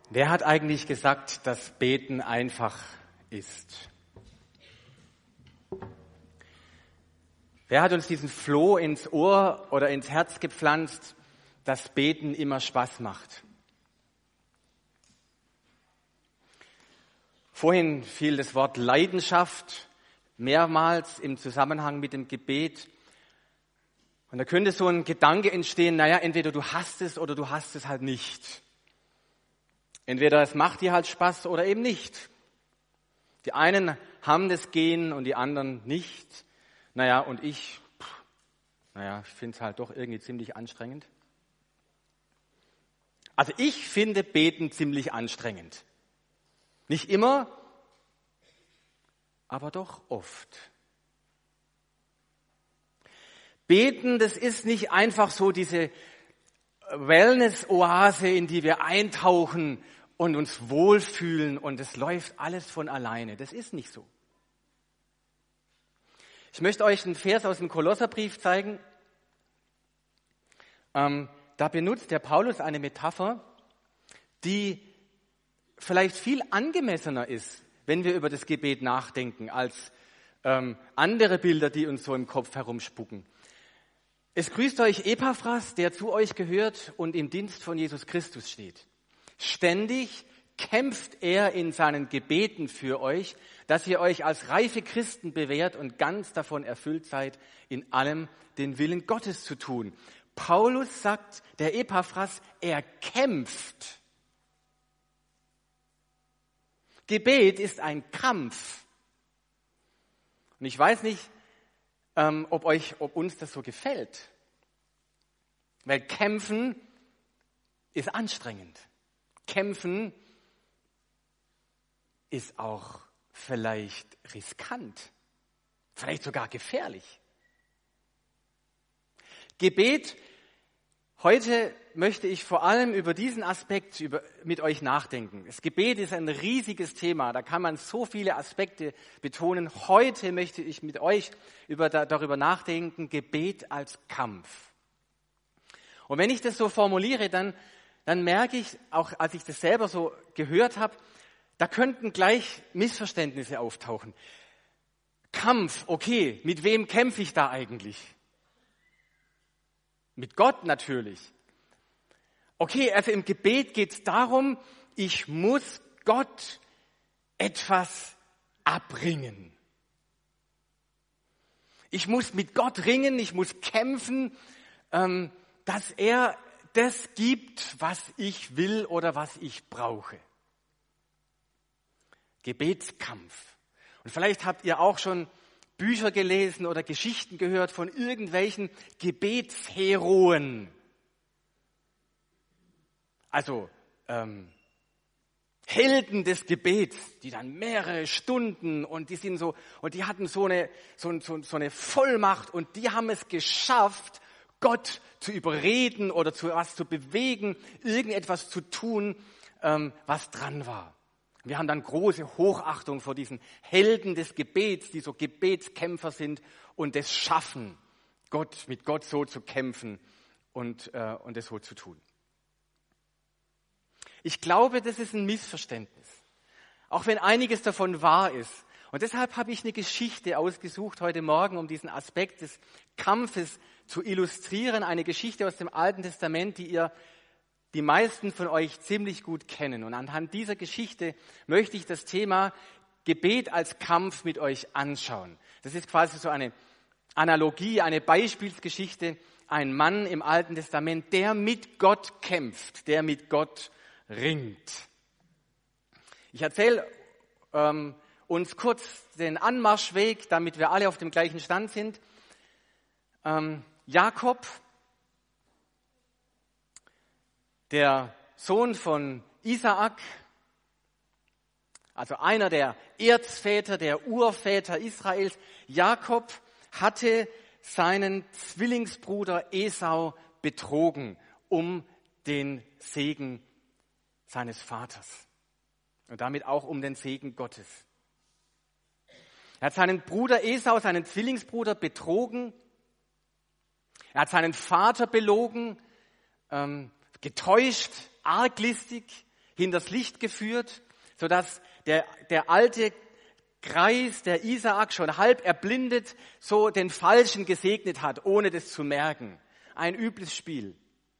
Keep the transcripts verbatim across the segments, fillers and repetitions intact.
Wer hat eigentlich gesagt, dass Beten einfach ist? Wer hat uns diesen Floh ins Ohr oder ins Herz gepflanzt, dass Beten immer Spaß macht? Vorhin fiel das Wort Leidenschaft mehrmals im Zusammenhang mit dem Gebet. Und da könnte so ein Gedanke entstehen, naja, entweder du hast es oder du hast es halt nicht. Entweder es macht dir halt Spaß oder eben nicht. Die einen haben das Gen und die anderen nicht. Naja, und ich, pff, naja, ich finde es halt doch irgendwie ziemlich anstrengend. Also ich finde Beten ziemlich anstrengend. Nicht immer, aber doch oft. Beten, das ist nicht einfach so diese Wellness-Oase, in die wir eintauchen und uns wohlfühlen und es läuft alles von alleine. Das ist nicht so. Ich möchte euch einen Vers aus dem Kolosserbrief zeigen. Ähm, da benutzt der Paulus eine Metapher, die vielleicht viel angemessener ist, wenn wir über das Gebet nachdenken, als ähm, andere Bilder, die uns so im Kopf herumspucken. Es grüßt euch Epaphras, der zu euch gehört und im Dienst von Jesus Christus steht. Ständig kämpft er in seinen Gebeten für euch, dass ihr euch als reife Christen bewährt und ganz davon erfüllt seid, in allem den Willen Gottes zu tun. Paulus sagt, der Epaphras, er kämpft. Gebet ist ein Kampf. Und ich weiß nicht, ähm, ob euch, ob uns das so gefällt. Weil kämpfen ist anstrengend. Kämpfen ist auch vielleicht riskant, vielleicht sogar gefährlich. Gebet, heute möchte ich vor allem über diesen Aspekt über, mit euch nachdenken. Das Gebet ist ein riesiges Thema, da kann man so viele Aspekte betonen. Heute möchte ich mit euch über, darüber nachdenken, Gebet als Kampf. Und wenn ich das so formuliere, dann dann merke ich, auch als ich das selber so gehört habe, da könnten gleich Missverständnisse auftauchen. Kampf, okay, mit wem kämpfe ich da eigentlich? Mit Gott natürlich. Okay, also im Gebet geht es darum, ich muss Gott etwas abringen. Ich muss mit Gott ringen, ich muss kämpfen, ähm, dass er das gibt, was ich will oder was ich brauche. Gebetskampf. Und vielleicht habt ihr auch schon Bücher gelesen oder Geschichten gehört von irgendwelchen Gebetsheroen. Also ähm, Helden des Gebets, die dann mehrere Stunden und die sind so und die hatten so eine so, so, so eine Vollmacht und die haben es geschafft, Gott zu überreden oder zu was zu bewegen, irgendetwas zu tun, ähm, was dran war. Wir haben dann große Hochachtung vor diesen Helden des Gebets, die so Gebetskämpfer sind und es schaffen, Gott mit Gott so zu kämpfen und äh, und es so zu tun. Ich glaube, das ist ein Missverständnis, auch wenn einiges davon wahr ist. Und deshalb habe ich eine Geschichte ausgesucht heute Morgen, um diesen Aspekt des Kampfes zu illustrieren. Eine Geschichte aus dem Alten Testament, die ihr, die meisten von euch ziemlich gut kennen. Und anhand dieser Geschichte möchte ich das Thema Gebet als Kampf mit euch anschauen. Das ist quasi so eine Analogie, eine Beispielsgeschichte. Ein Mann im Alten Testament, der mit Gott kämpft, der mit Gott ringt. Ich erzähle ähm, uns kurz den Anmarschweg, damit wir alle auf dem gleichen Stand sind. Ähm, Jakob, der Sohn von Isaak, also einer der Erzväter, der Urväter Israels, Jakob hatte seinen Zwillingsbruder Esau betrogen, um den Segen seines Vaters und damit auch um den Segen Gottes. Er hat seinen Bruder Esau, seinen Zwillingsbruder, betrogen. Er hat seinen Vater belogen, ähm, getäuscht, arglistig. hinters Licht geführt, sodass der, der alte Kreis, der Isaak, schon halb erblindet, so den Falschen gesegnet hat, ohne das zu merken. Ein übles Spiel.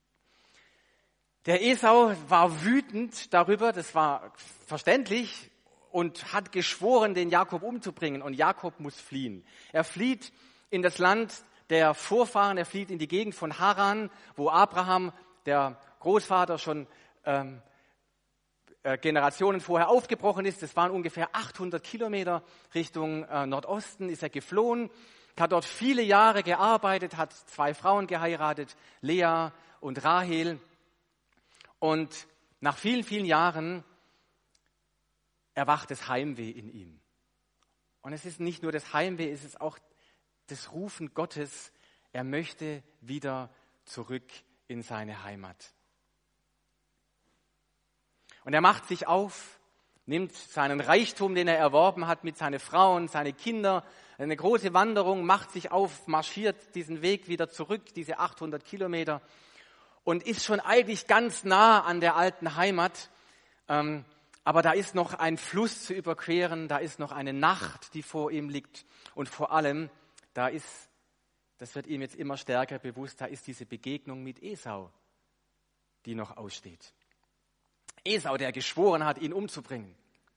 Der Esau war wütend darüber, das war verständlich, und hat geschworen, den Jakob umzubringen. Und Jakob muss fliehen. Er flieht in das Land der Vorfahren, er flieht in die Gegend von Haran, wo Abraham, der Großvater, schon ähm, äh, Generationen vorher aufgebrochen ist. Das waren ungefähr achthundert Kilometer Richtung äh, Nordosten, ist er geflohen, hat dort viele Jahre gearbeitet, hat zwei Frauen geheiratet, Lea und Rahel. Und nach vielen, vielen Jahren erwacht das Heimweh in ihm. Und es ist nicht nur das Heimweh, es ist auch das Rufen Gottes. Er möchte wieder zurück in seine Heimat. Und er macht sich auf, nimmt seinen Reichtum, den er erworben hat, mit seinen Frauen, seine Kinder, eine große Wanderung, macht sich auf, marschiert diesen Weg wieder zurück, diese achthundert Kilometer, und ist schon eigentlich ganz nah an der alten Heimat. Ähm, aber da ist noch ein Fluss zu überqueren, da ist noch eine Nacht, die vor ihm liegt. Und vor allem, da ist, das wird ihm jetzt immer stärker bewusst, da ist diese Begegnung mit Esau, die noch aussteht. Esau, der geschworen hat, ihn umzubringen.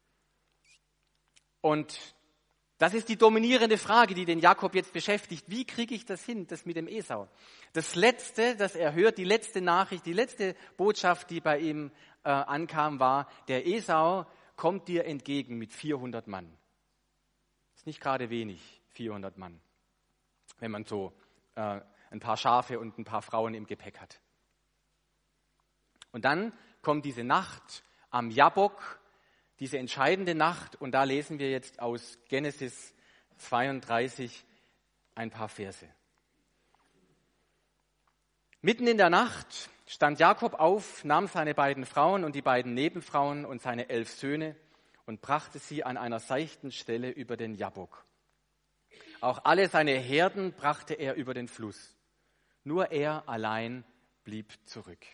Und das ist die dominierende Frage, die den Jakob jetzt beschäftigt. Wie kriege ich das hin, das mit dem Esau? Das Letzte, das er hört, die letzte Nachricht, die letzte Botschaft, die bei ihm äh, ankam, war, der Esau kommt dir entgegen mit vierhundert Mann. Ist nicht gerade wenig, vierhundert Mann, wenn man so äh, ein paar Schafe und ein paar Frauen im Gepäck hat. Und dann kommt diese Nacht am Jabbok, diese entscheidende Nacht, und da lesen wir jetzt aus Genesis zweiunddreißig ein paar Verse. Mitten in der Nacht stand Jakob auf, nahm seine beiden Frauen und die beiden Nebenfrauen und seine elf Söhne und brachte sie an einer seichten Stelle über den Jabbok. Auch alle seine Herden brachte er über den Fluss. Nur er allein blieb zurück.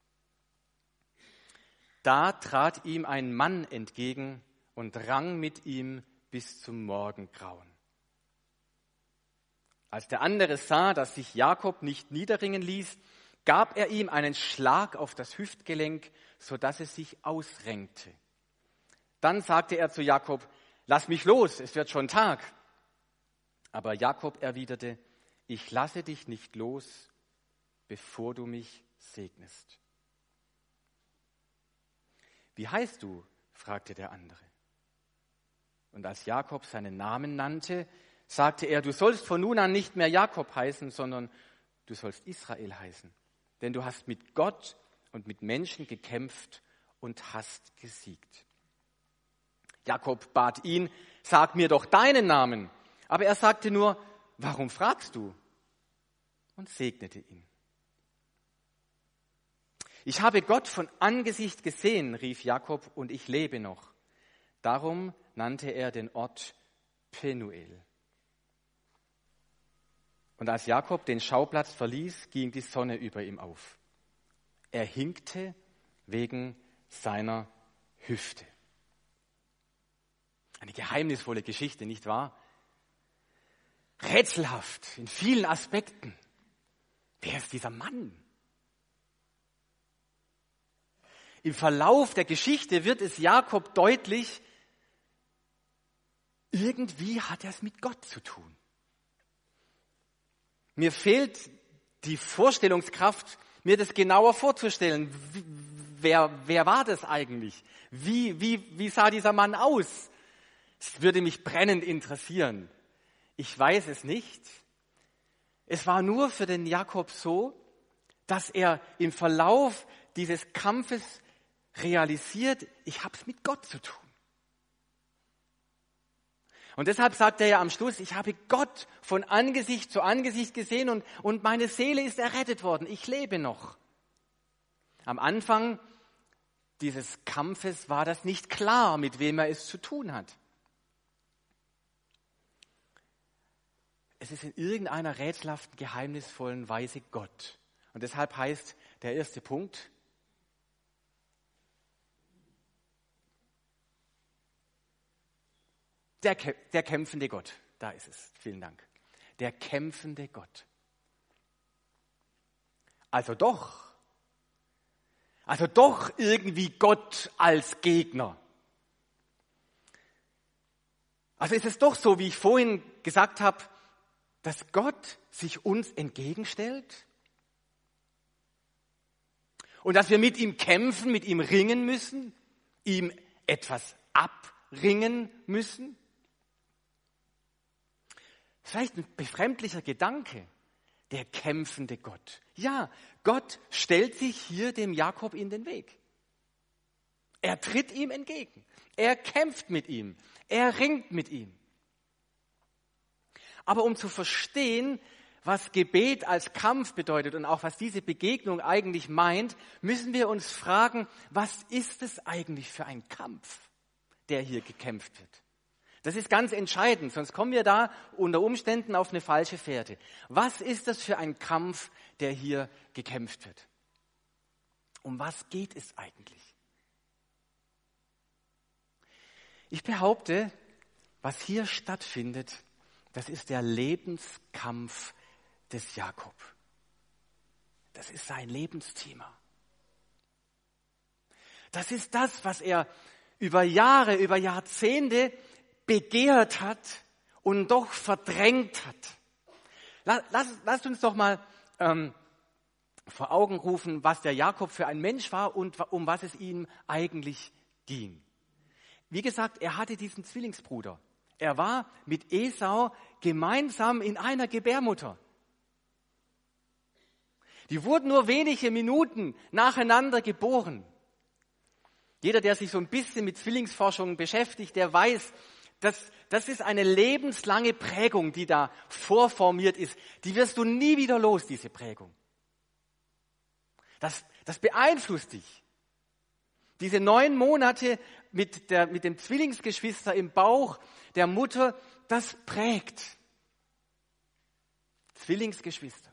Da trat ihm ein Mann entgegen und rang mit ihm bis zum Morgengrauen. Als der andere sah, dass sich Jakob nicht niederringen ließ, gab er ihm einen Schlag auf das Hüftgelenk, sodass es sich ausrenkte. Dann sagte er zu Jakob: Lass mich los, es wird schon Tag. Aber Jakob erwiderte: Ich lasse dich nicht los, bevor du mich segnest. Wie heißt du? Fragte der andere. Und als Jakob seinen Namen nannte, sagte er: Du sollst von nun an nicht mehr Jakob heißen, sondern du sollst Israel heißen. Denn du hast mit Gott und mit Menschen gekämpft und hast gesiegt. Jakob bat ihn: Sag mir doch deinen Namen. Aber er sagte nur: Warum fragst du? Und segnete ihn. Ich habe Gott von Angesicht gesehen, rief Jakob, und ich lebe noch. Darum nannte er den Ort Penuel. Und als Jakob den Schauplatz verließ, ging die Sonne über ihm auf. Er hinkte wegen seiner Hüfte. Eine geheimnisvolle Geschichte, nicht wahr? Rätselhaft in vielen Aspekten. Wer ist dieser Mann? Im Verlauf der Geschichte wird es Jakob deutlich, irgendwie hat er es mit Gott zu tun. Mir fehlt die Vorstellungskraft, mir das genauer vorzustellen. Wer, wer war das eigentlich? Wie, wie, wie sah dieser Mann aus? Es würde mich brennend interessieren. Ich weiß es nicht. Es war nur für den Jakob so, dass er im Verlauf dieses Kampfes realisiert, ich habe es mit Gott zu tun. Und deshalb sagt er ja am Schluss, ich habe Gott von Angesicht zu Angesicht gesehen und, und meine Seele ist errettet worden. Ich lebe noch. Am Anfang dieses Kampfes war das nicht klar, mit wem er es zu tun hat. Es ist in irgendeiner rätselhaften, geheimnisvollen Weise Gott. Und deshalb heißt der erste Punkt, Der, der kämpfende Gott, da ist es. Vielen Dank. Der kämpfende Gott. Also doch, also doch irgendwie Gott als Gegner. Also ist es doch so, wie ich vorhin gesagt habe, dass Gott sich uns entgegenstellt und dass wir mit ihm kämpfen, mit ihm ringen müssen, ihm etwas abringen müssen. Vielleicht ein befremdlicher Gedanke, der kämpfende Gott. Ja, Gott stellt sich hier dem Jakob in den Weg. Er tritt ihm entgegen. Er kämpft mit ihm. Er ringt mit ihm. Aber um zu verstehen, was Gebet als Kampf bedeutet und auch was diese Begegnung eigentlich meint, müssen wir uns fragen, was ist es eigentlich für ein Kampf, der hier gekämpft wird? Das ist ganz entscheidend, sonst kommen wir da unter Umständen auf eine falsche Fährte. Was ist das für ein Kampf, der hier gekämpft wird? Um was geht es eigentlich? Ich behaupte, was hier stattfindet, das ist der Lebenskampf des Jakob. Das ist sein Lebensthema. Das ist das, was er über Jahre, über Jahrzehnte begehrt hat und doch verdrängt hat. Lass, lass, lasst uns doch mal ähm, vor Augen rufen, was der Jakob für ein Mensch war und um was es ihm eigentlich ging. Wie gesagt, er hatte diesen Zwillingsbruder. Er war mit Esau gemeinsam in einer Gebärmutter. Die wurden nur wenige Minuten nacheinander geboren. Jeder, der sich so ein bisschen mit Zwillingsforschung beschäftigt, der weiß, dass das ist eine lebenslange Prägung, die da vorformiert ist. Die wirst du nie wieder los, diese Prägung. Das, das beeinflusst dich. Diese neun Monate mit, der, mit dem Zwillingsgeschwister im Bauch der Mutter, das prägt. Zwillingsgeschwister.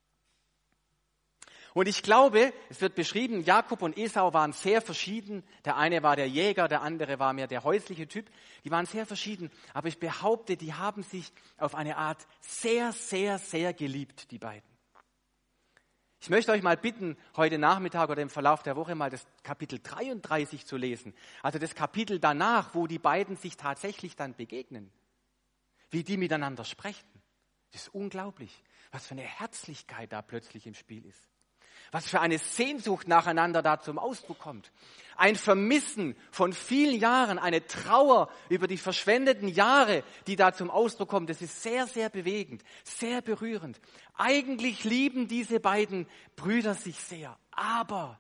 Und ich glaube, es wird beschrieben, Jakob und Esau waren sehr verschieden. Der eine war der Jäger, der andere war mehr der häusliche Typ. Die waren sehr verschieden. Aber ich behaupte, die haben sich auf eine Art sehr, sehr, sehr geliebt, die beiden. Ich möchte euch mal bitten, heute Nachmittag oder im Verlauf der Woche mal das Kapitel dreiunddreißig zu lesen. Also das Kapitel danach, wo die beiden sich tatsächlich dann begegnen. Wie die miteinander sprechen. Das ist unglaublich, was für eine Herzlichkeit da plötzlich im Spiel ist. Was für eine Sehnsucht nacheinander da zum Ausdruck kommt. Ein Vermissen von vielen Jahren, eine Trauer über die verschwendeten Jahre, die da zum Ausdruck kommen. Das ist sehr, sehr bewegend, sehr berührend. Eigentlich lieben diese beiden Brüder sich sehr, aber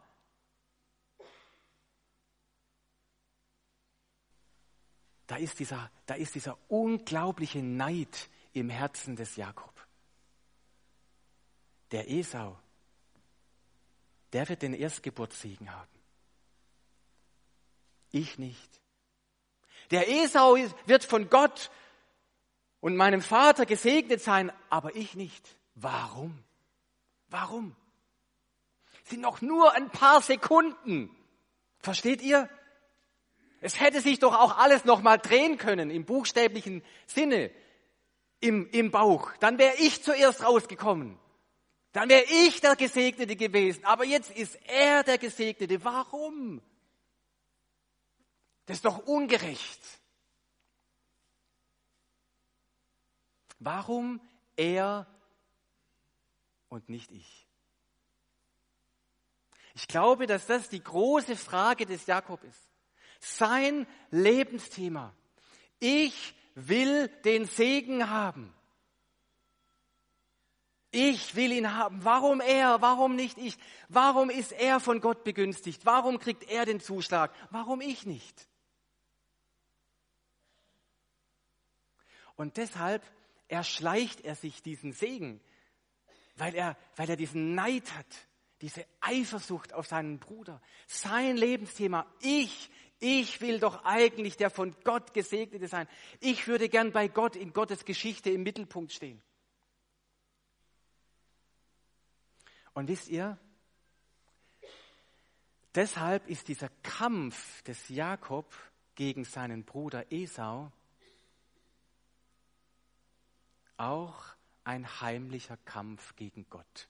da ist dieser, da ist dieser unglaubliche Neid im Herzen des Jakob. Der Esau, der wird den Erstgeburtssegen haben. Ich nicht. Der Esau wird von Gott und meinem Vater gesegnet sein, aber ich nicht. Warum? Warum? Es sind noch nur ein paar Sekunden. Versteht ihr? Es hätte sich doch auch alles noch mal drehen können, im buchstäblichen Sinne, im, im Bauch. Dann wäre ich zuerst rausgekommen. Dann wäre ich der Gesegnete gewesen. Aber jetzt ist er der Gesegnete. Warum? Das ist doch ungerecht. Warum er und nicht ich? Ich glaube, dass das die große Frage des Jakob ist. Sein Lebensthema. Ich will den Segen haben. Ich will ihn haben. Warum er? Warum nicht ich? Warum ist er von Gott begünstigt? Warum kriegt er den Zuschlag? Warum ich nicht? Und deshalb erschleicht er sich diesen Segen, weil er, weil er diesen Neid hat, diese Eifersucht auf seinen Bruder. Sein Lebensthema, ich, ich will doch eigentlich der von Gott Gesegnete sein. Ich würde gern bei Gott in Gottes Geschichte im Mittelpunkt stehen. Und wisst ihr, deshalb ist dieser Kampf des Jakob gegen seinen Bruder Esau auch ein heimlicher Kampf gegen Gott.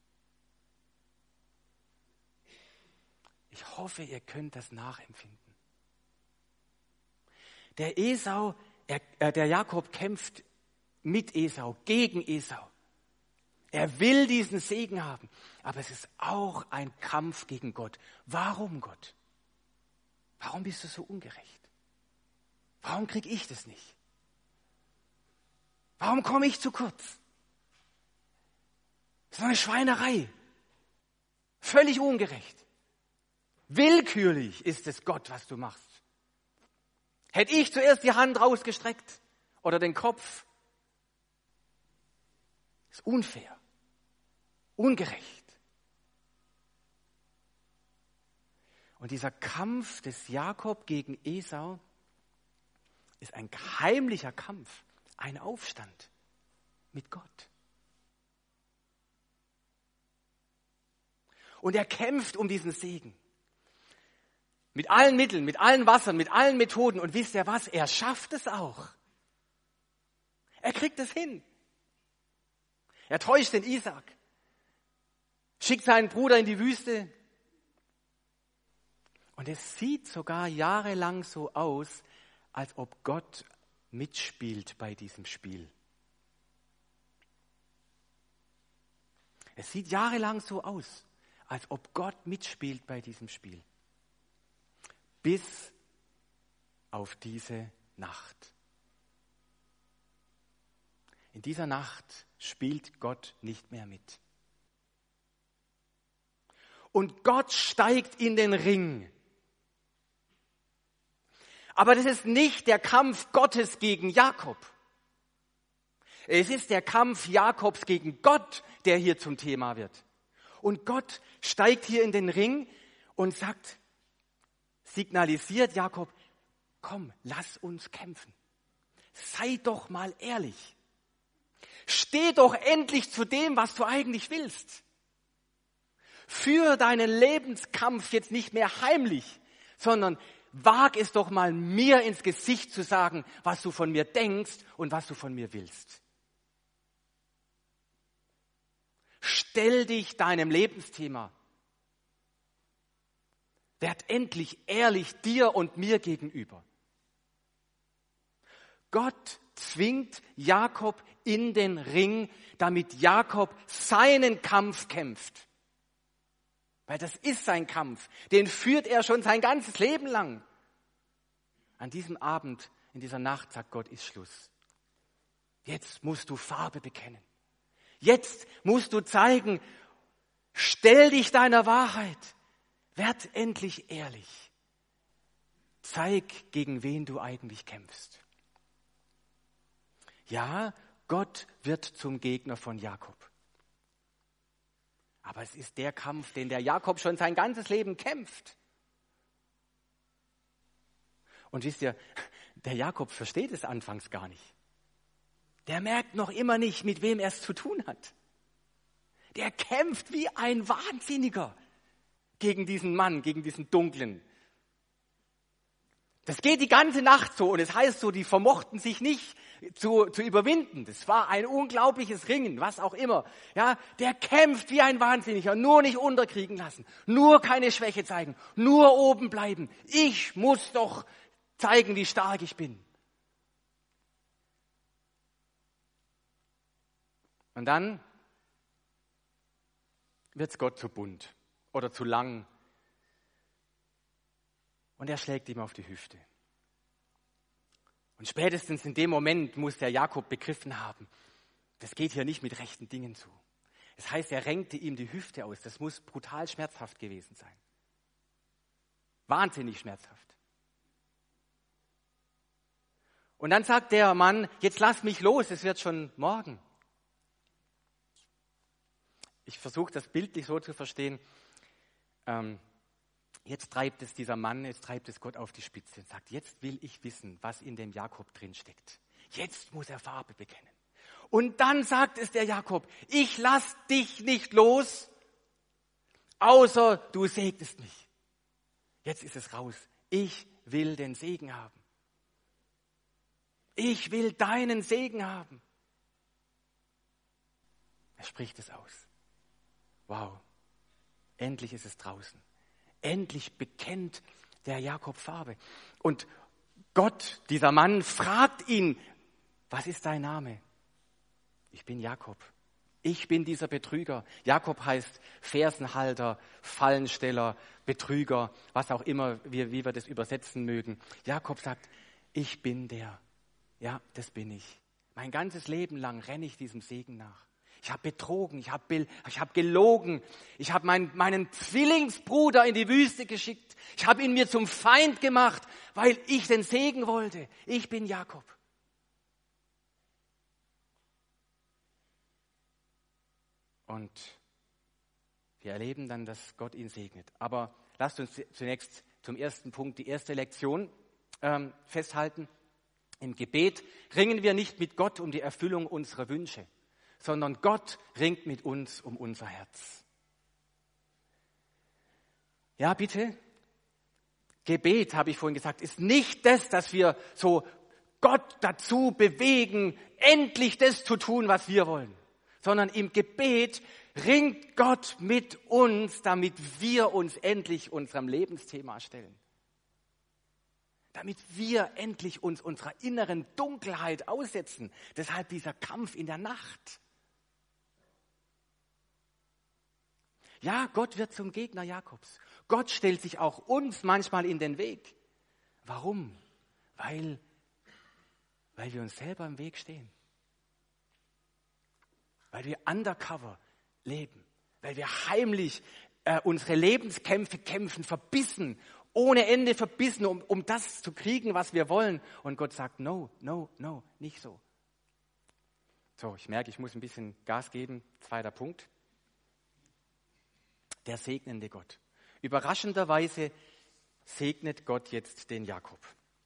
Ich hoffe, ihr könnt das nachempfinden. Der Esau, er, äh, der Jakob kämpft mit Esau, gegen Esau. Er will diesen Segen haben, aber es ist auch ein Kampf gegen Gott. Warum, Gott? Warum bist du so ungerecht? Warum kriege ich das nicht? Warum komme ich zu kurz? Das ist eine Schweinerei. Völlig ungerecht. Willkürlich ist es, Gott, was du machst. Hätte ich zuerst die Hand rausgestreckt oder den Kopf? Das ist unfair. Ungerecht. Und dieser Kampf des Jakob gegen Esau ist ein heimlicher Kampf, ein Aufstand mit Gott. Und er kämpft um diesen Segen. Mit allen Mitteln, mit allen Wassern, mit allen Methoden. Und wisst ihr was? Er schafft es auch. Er kriegt es hin. Er täuscht den Isaak. Schickt seinen Bruder in die Wüste. Und es sieht sogar jahrelang so aus, als ob Gott mitspielt bei diesem Spiel. Es sieht jahrelang so aus, als ob Gott mitspielt bei diesem Spiel. Bis auf diese Nacht. In dieser Nacht spielt Gott nicht mehr mit. Und Gott steigt in den Ring. Aber das ist nicht der Kampf Gottes gegen Jakob. Es ist der Kampf Jakobs gegen Gott, der hier zum Thema wird. Und Gott steigt hier in den Ring und sagt, signalisiert Jakob, komm, lass uns kämpfen. Sei doch mal ehrlich. Steh doch endlich zu dem, was du eigentlich willst. Führe deinen Lebenskampf jetzt nicht mehr heimlich, sondern wag es doch mal, mir ins Gesicht zu sagen, was du von mir denkst und was du von mir willst. Stell dich deinem Lebensthema. Werd endlich ehrlich dir und mir gegenüber. Gott zwingt Jakob in den Ring, damit Jakob seinen Kampf kämpft. Weil das ist sein Kampf. Den führt er schon sein ganzes Leben lang. An diesem Abend, in dieser Nacht, sagt Gott, ist Schluss. Jetzt musst du Farbe bekennen. Jetzt musst du zeigen, stell dich deiner Wahrheit. Werd endlich ehrlich. Zeig, gegen wen du eigentlich kämpfst. Ja, Gott wird zum Gegner von Jakob. Aber es ist der Kampf, den der Jakob schon sein ganzes Leben kämpft. Und wisst ihr, der Jakob versteht es anfangs gar nicht. Der merkt noch immer nicht, mit wem er es zu tun hat. Der kämpft wie ein Wahnsinniger gegen diesen Mann, gegen diesen Dunklen. Das geht die ganze Nacht so und es heißt so, die vermochten sich nicht zu, zu überwinden. Das war ein unglaubliches Ringen, was auch immer. Ja, der kämpft wie ein Wahnsinniger, nur nicht unterkriegen lassen, nur keine Schwäche zeigen, nur oben bleiben. Ich muss doch zeigen, wie stark ich bin. Und dann wird's Gott zu bunt oder zu lang. Und er schlägt ihm auf die Hüfte. Und spätestens in dem Moment muss der Jakob begriffen haben, das geht hier nicht mit rechten Dingen zu. Das heißt, er renkte ihm die Hüfte aus. Das muss brutal schmerzhaft gewesen sein. Wahnsinnig schmerzhaft. Und dann sagt der Mann, jetzt lass mich los, es wird schon morgen. Ich versuche das bildlich so zu verstehen. Ähm, Jetzt treibt es dieser Mann, jetzt treibt es Gott auf die Spitze und sagt, jetzt will ich wissen, was in dem Jakob drin steckt. Jetzt muss er Farbe bekennen. Und dann sagt es der Jakob, ich lass dich nicht los, außer du segnest mich. Jetzt ist es raus. Ich will den Segen haben. Ich will deinen Segen haben. Er spricht es aus. Wow, endlich ist es draußen. Endlich bekennt der Jakob Farbe. Und Gott, dieser Mann, fragt ihn, was ist dein Name? Ich bin Jakob. Ich bin dieser Betrüger. Jakob heißt Fersenhalter, Fallensteller, Betrüger, was auch immer, wie, wie wir das übersetzen mögen. Jakob sagt, ich bin der. Ja, das bin ich. Mein ganzes Leben lang renne ich diesem Segen nach. Ich habe betrogen, ich habe ich hab gelogen, ich habe mein, meinen Zwillingsbruder in die Wüste geschickt. Ich habe ihn mir zum Feind gemacht, weil ich den Segen wollte. Ich bin Jakob. Und wir erleben dann, dass Gott ihn segnet. Aber lasst uns zunächst zum ersten Punkt, die erste Lektion ähm, festhalten. Im Gebet ringen wir nicht mit Gott um die Erfüllung unserer Wünsche, sondern Gott ringt mit uns um unser Herz. Ja, bitte. Gebet, habe ich vorhin gesagt, ist nicht das, dass wir so Gott dazu bewegen, endlich das zu tun, was wir wollen, sondern im Gebet ringt Gott mit uns, damit wir uns endlich unserem Lebensthema stellen. Damit wir endlich uns unserer inneren Dunkelheit aussetzen. Deshalb dieser Kampf in der Nacht. Ja, Gott wird zum Gegner Jakobs. Gott stellt sich auch uns manchmal in den Weg. Warum? Weil, weil wir uns selber im Weg stehen. Weil wir undercover leben. Weil wir heimlich äh, unsere Lebenskämpfe kämpfen, verbissen, ohne Ende verbissen, um, um das zu kriegen, was wir wollen. Und Gott sagt, no, no, no, nicht so. So, ich merke, ich muss ein bisschen Gas geben. Zweiter Punkt. Der segnende Gott. Überraschenderweise segnet Gott jetzt den Jakob.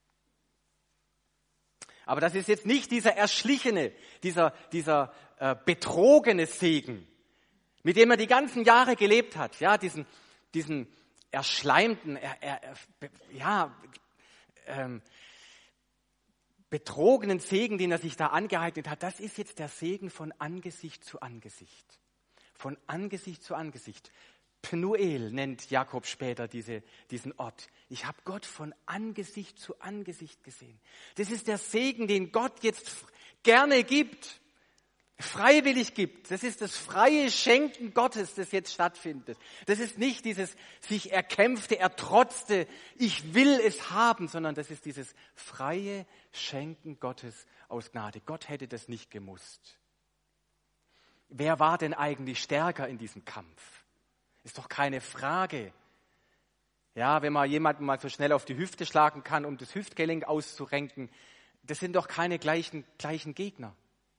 Aber das ist jetzt nicht dieser erschlichene, dieser, dieser äh, betrogene Segen, mit dem er die ganzen Jahre gelebt hat. Ja, diesen, diesen erschleimten, er, er, ja, ähm, betrogenen Segen, den er sich da angeeignet hat. Das ist jetzt der Segen von Angesicht zu Angesicht. Von Angesicht zu Angesicht. Pnuel nennt Jakob später diese, diesen Ort. Ich habe Gott von Angesicht zu Angesicht gesehen. Das ist der Segen, den Gott jetzt gerne gibt, freiwillig gibt. Das ist das freie Schenken Gottes, das jetzt stattfindet. Das ist nicht dieses sich erkämpfte, ertrotzte, ich will es haben, sondern das ist dieses freie Schenken Gottes aus Gnade. Gott hätte das nicht gemusst. Wer war denn eigentlich stärker in diesem Kampf? Ist doch keine Frage. Ja, wenn man jemanden mal so schnell auf die Hüfte schlagen kann, um das Hüftgelenk auszurenken, das sind doch keine gleichen, gleichen Gegner.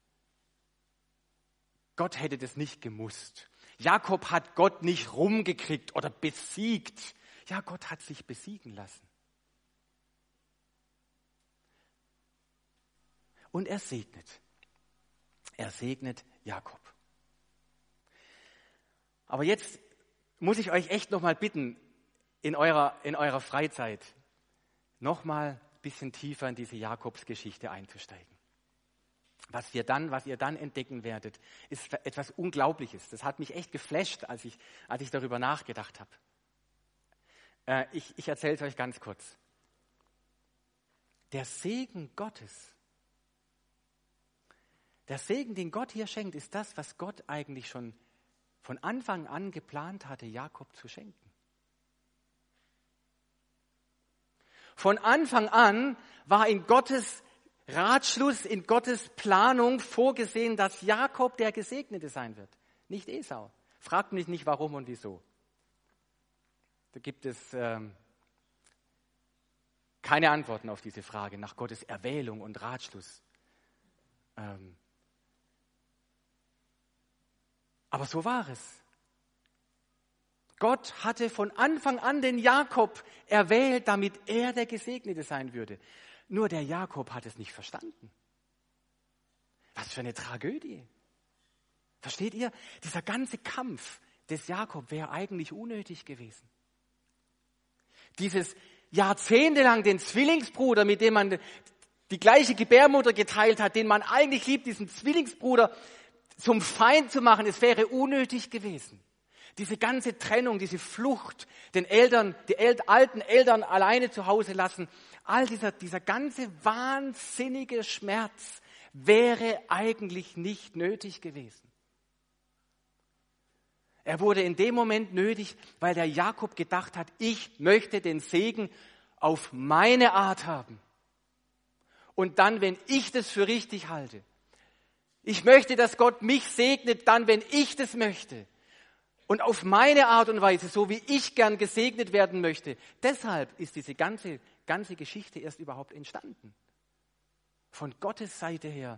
Gott hätte das nicht gemusst. Jakob hat Gott nicht rumgekriegt oder besiegt. Ja, Gott hat sich besiegen lassen. Und er segnet. Er segnet Jakob. Aber jetzt muss ich euch echt nochmal bitten, in eurer, in eurer Freizeit nochmal ein bisschen tiefer in diese Jakobsgeschichte einzusteigen. Was wir dann, was ihr dann entdecken werdet, ist etwas Unglaubliches. Das hat mich echt geflasht, als ich, als ich darüber nachgedacht habe. Äh, ich ich erzähle es euch ganz kurz. Der Segen Gottes, der Segen, den Gott hier schenkt, ist das, was Gott eigentlich schon von Anfang an geplant hatte, Jakob zu schenken. Von Anfang an war in Gottes Ratschluss, in Gottes Planung vorgesehen, dass Jakob der Gesegnete sein wird, nicht Esau. Fragt mich nicht, warum und wieso. Da gibt es ähm, keine Antworten auf diese Frage nach Gottes Erwählung und Ratschluss. Ähm, Aber so war es. Gott hatte von Anfang an den Jakob erwählt, damit er der Gesegnete sein würde. Nur der Jakob hat es nicht verstanden. Was für eine Tragödie. Versteht ihr? Dieser ganze Kampf des Jakob wäre eigentlich unnötig gewesen. Dieses jahrzehntelang den Zwillingsbruder, mit dem man die gleiche Gebärmutter geteilt hat, den man eigentlich liebt, diesen Zwillingsbruder, zum Feind zu machen, es wäre unnötig gewesen. Diese ganze Trennung, diese Flucht, den Eltern, die El- alten Eltern alleine zu Hause lassen, all dieser, dieser ganze wahnsinnige Schmerz wäre eigentlich nicht nötig gewesen. Er wurde in dem Moment nötig, weil der Jakob gedacht hat, ich möchte den Segen auf meine Art haben. Und dann, wenn ich das für richtig halte. Ich möchte, dass Gott mich segnet, dann, wenn ich das möchte. Und auf meine Art und Weise, so wie ich gern gesegnet werden möchte. Deshalb ist diese ganze, ganze Geschichte erst überhaupt entstanden. Von Gottes Seite her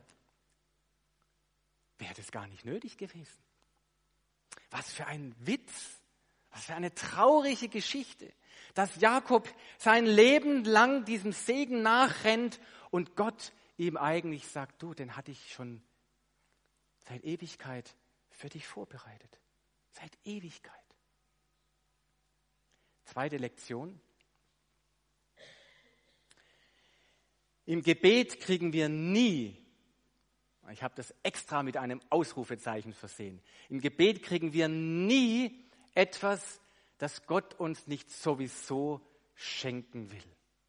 wäre das gar nicht nötig gewesen. Was für ein Witz, was für eine traurige Geschichte, dass Jakob sein Leben lang diesem Segen nachrennt und Gott ihm eigentlich sagt, du, den hatte ich schon seit Ewigkeit für dich vorbereitet. Seit Ewigkeit. Zweite Lektion. Im Gebet kriegen wir nie, ich habe das extra mit einem Ausrufezeichen versehen, im Gebet kriegen wir nie etwas, das Gott uns nicht sowieso schenken will.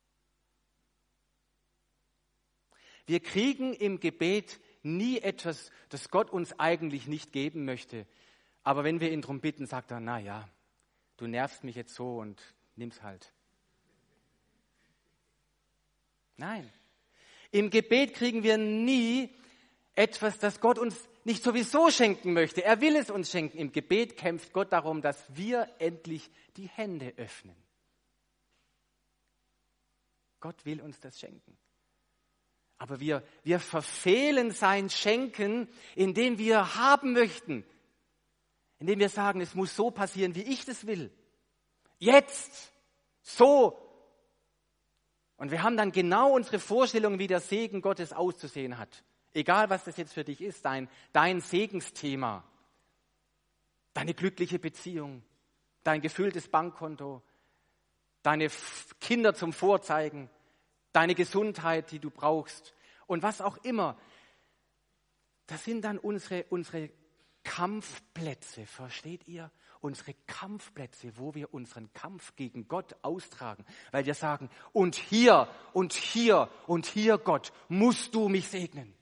Wir kriegen im Gebet nie etwas, das Gott uns eigentlich nicht geben möchte. Aber wenn wir ihn darum bitten, sagt er, na ja, du nervst mich jetzt so und nimm's halt. Nein. Im Gebet kriegen wir nie etwas, das Gott uns nicht sowieso schenken möchte. Er will es uns schenken. Im Gebet kämpft Gott darum, dass wir endlich die Hände öffnen. Gott will uns das schenken. Aber wir, wir verfehlen sein Schenken, indem wir haben möchten. Indem wir sagen, es muss so passieren, wie ich das will. Jetzt. So. Und wir haben dann genau unsere Vorstellung, wie der Segen Gottes auszusehen hat. Egal, was das jetzt für dich ist, dein, dein Segensthema, deine glückliche Beziehung, dein gefülltes Bankkonto, deine Kinder zum Vorzeigen, deine Gesundheit, die du brauchst und was auch immer. Das sind dann unsere, unsere Kampfplätze, versteht ihr? Unsere Kampfplätze, wo wir unseren Kampf gegen Gott austragen, weil wir sagen, und hier und hier und hier, Gott, musst du mich segnen.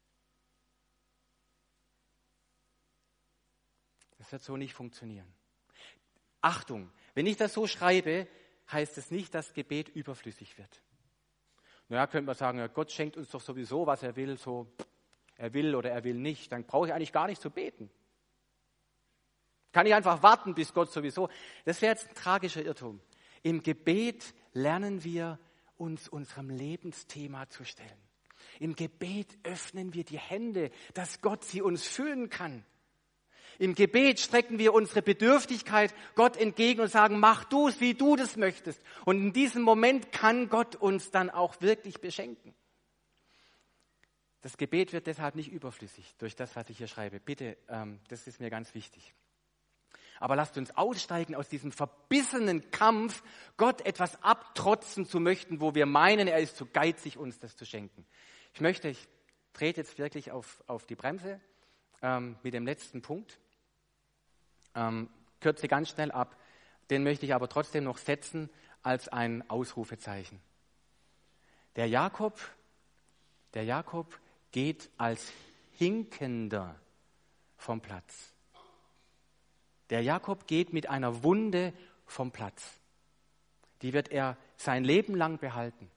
Das wird so nicht funktionieren. Achtung, wenn ich das so schreibe, heißt es nicht, dass Gebet überflüssig wird. Naja, könnte man sagen, ja, Gott schenkt uns doch sowieso, was er will, so er will oder er will nicht. Dann brauche ich eigentlich gar nicht zu beten. Kann ich einfach warten, bis Gott sowieso. Das wäre jetzt ein tragischer Irrtum. Im Gebet lernen wir, uns unserem Lebensthema zu stellen. Im Gebet öffnen wir die Hände, dass Gott sie uns füllen kann. Im Gebet strecken wir unsere Bedürftigkeit Gott entgegen und sagen, mach du es, wie du das möchtest. Und in diesem Moment kann Gott uns dann auch wirklich beschenken. Das Gebet wird deshalb nicht überflüssig durch das, was ich hier schreibe. Bitte, ähm, das ist mir ganz wichtig. Aber lasst uns aussteigen aus diesem verbissenen Kampf, Gott etwas abtrotzen zu möchten, wo wir meinen, er ist zu geizig, uns das zu schenken. Ich möchte, ich trete jetzt wirklich auf, auf die Bremse ähm, mit dem letzten Punkt. Ähm, kürze ganz schnell ab. Den möchte ich aber trotzdem noch setzen als ein Ausrufezeichen. Der Jakob, der Jakob geht als Hinkender vom Platz. Der Jakob geht mit einer Wunde vom Platz. Die wird er sein Leben lang behalten.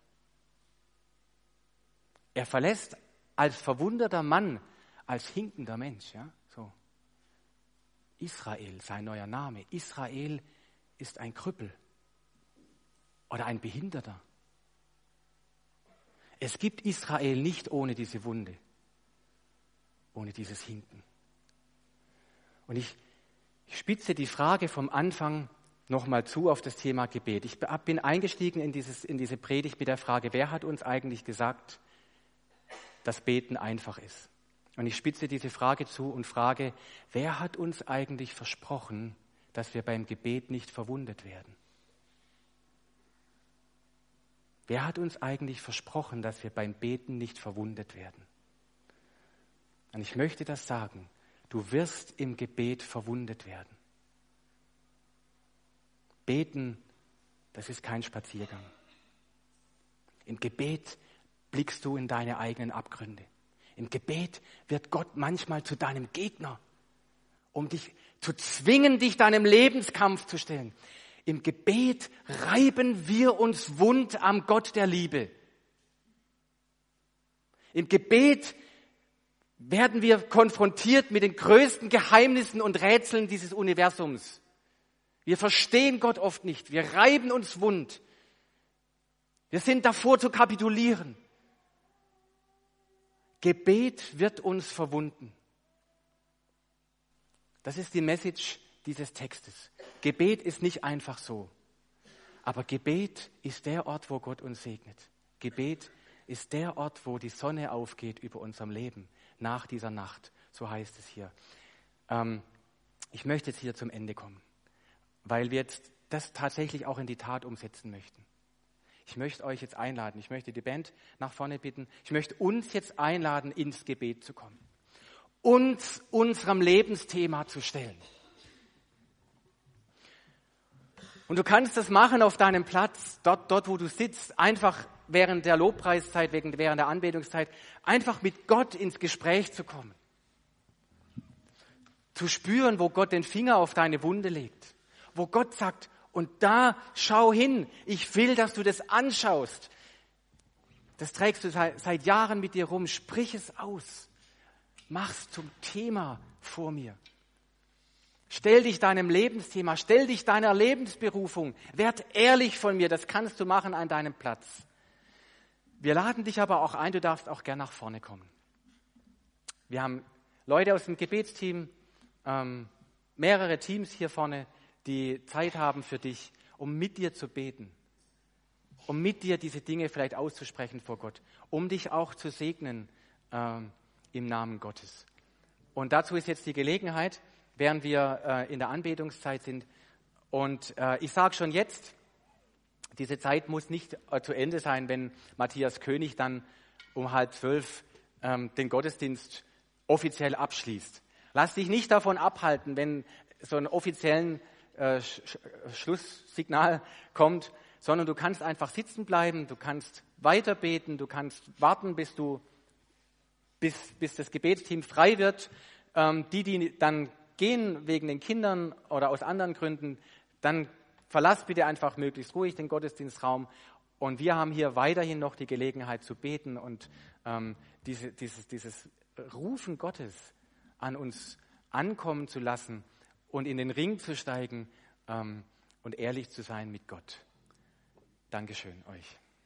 Er verlässt als verwunderter Mann, als hinkender Mensch, ja, so. Israel, sein neuer Name. Israel ist ein Krüppel oder ein Behinderter. Es gibt Israel nicht ohne diese Wunde, ohne dieses Hinken. Und ich, ich spitze die Frage vom Anfang nochmal zu auf das Thema Gebet. Ich bin eingestiegen in, dieses, in diese Predigt mit der Frage, wer hat uns eigentlich gesagt, dass Beten einfach ist? Und ich spitze diese Frage zu und frage, wer hat uns eigentlich versprochen, dass wir beim Gebet nicht verwundet werden? Wer hat uns eigentlich versprochen, dass wir beim Beten nicht verwundet werden? Und ich möchte das sagen, du wirst im Gebet verwundet werden. Beten, das ist kein Spaziergang. Im Gebet blickst du in deine eigenen Abgründe. Im Gebet wird Gott manchmal zu deinem Gegner, um dich zu zwingen, dich deinem Lebenskampf zu stellen. Im Gebet reiben wir uns wund am Gott der Liebe. Im Gebet werden wir konfrontiert mit den größten Geheimnissen und Rätseln dieses Universums. Wir verstehen Gott oft nicht. Wir reiben uns wund. Wir sind davor zu kapitulieren. Gebet wird uns verwunden. Das ist die Message dieses Textes. Gebet ist nicht einfach so. Aber Gebet ist der Ort, wo Gott uns segnet. Gebet ist der Ort, wo die Sonne aufgeht über unserem Leben nach dieser Nacht. So heißt es hier. Ähm, ich möchte jetzt hier zum Ende kommen, weil wir jetzt das tatsächlich auch in die Tat umsetzen möchten. Ich möchte euch jetzt einladen, ich möchte die Band nach vorne bitten, ich möchte uns jetzt einladen, ins Gebet zu kommen, uns unserem Lebensthema zu stellen. Und du kannst das machen auf deinem Platz, dort, dort wo du sitzt, einfach während der Lobpreiszeit, während der Anbetungszeit, einfach mit Gott ins Gespräch zu kommen. Zu spüren, wo Gott den Finger auf deine Wunde legt, wo Gott sagt, und da schau hin, ich will, dass du das anschaust. Das trägst du seit, seit Jahren mit dir rum, sprich es aus. Mach's zum Thema vor mir. Stell dich deinem Lebensthema, stell dich deiner Lebensberufung. Werd ehrlich von mir, das kannst du machen an deinem Platz. Wir laden dich aber auch ein, du darfst auch gern nach vorne kommen. Wir haben Leute aus dem Gebetsteam, ähm, mehrere Teams hier vorne, die Zeit haben für dich, um mit dir zu beten, um mit dir diese Dinge vielleicht auszusprechen vor Gott, um dich auch zu segnen ähm, im Namen Gottes. Und dazu ist jetzt die Gelegenheit, während wir äh, in der Anbetungszeit sind. Und äh, ich sage schon jetzt, diese Zeit muss nicht äh, zu Ende sein, wenn Matthias König dann um halb zwölf ähm, den Gottesdienst offiziell abschließt. Lass dich nicht davon abhalten, wenn so einen offiziellen äh, Sch- Schlusssignal kommt, sondern du kannst einfach sitzen bleiben, du kannst weiter beten, du kannst warten, bis du bis, bis das Gebetsteam frei wird. Ähm, die, die dann gehen wegen den Kindern oder aus anderen Gründen, dann verlass bitte einfach möglichst ruhig den Gottesdienstraum. Und wir haben hier weiterhin noch die Gelegenheit zu beten und ähm, diese, dieses, dieses Rufen Gottes an uns ankommen zu lassen und in den Ring zu steigen ähm, und ehrlich zu sein mit Gott. Dankeschön euch.